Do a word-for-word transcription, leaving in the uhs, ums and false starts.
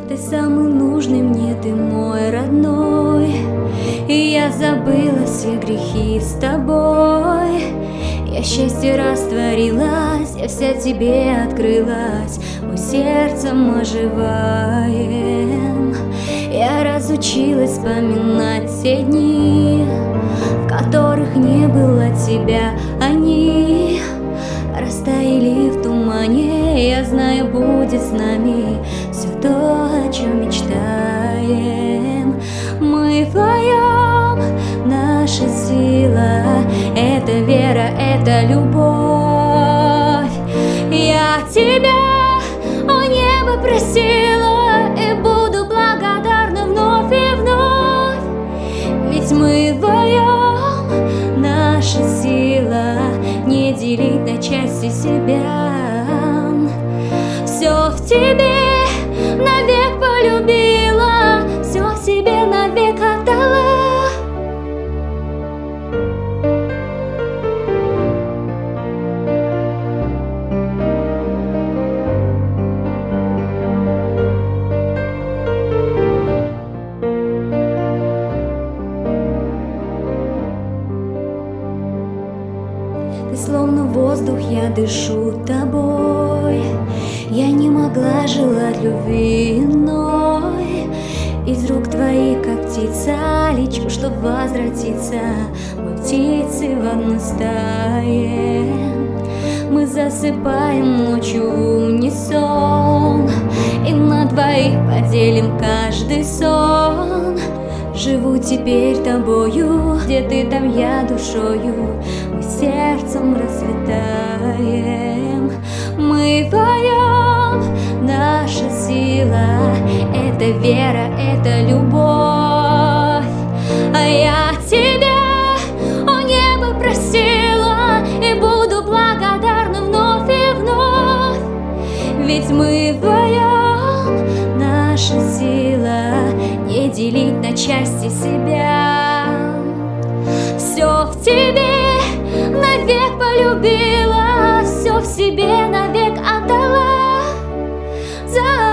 Ты самый нужный мне, ты мой родной, и я забыла все грехи с тобой. Я счастье растворилась, я вся тебе открылась, мы сердцем оживаем. Я разучилась вспоминать те дни, в которых не было тебя, они растаяли в тумане. Я знаю, будет с нами все то, о чем мечтаем. Мы вдвоем, наша сила — это вера, это любовь. Я тебя, о небо, просила, и буду благодарна вновь и вновь. Ведь мы вдвоем, наша сила — не делить на части себя. Все в тебе навек полюбила, все в себе навек отдала. Ты словно воздух, я дышу тобой. Я не могла желать любви иной. Из рук твоих, как птица, лечу, чтоб возвратиться. Мы птицы в одной стае. Мы засыпаем ночью в унисон, и на двоих поделим каждый сон. Живу теперь тобою, где ты, там я душою. Мы сердцем расцветаем. Мы вдвоем, наша сила — это вера, это любовь. А я тебя, о небо, просила, и буду благодарна вновь и вновь. Ведь мы вдвоем, наша сила — не делить на части себя. Все в тебе навек полюбила, все в себе навек отдала. За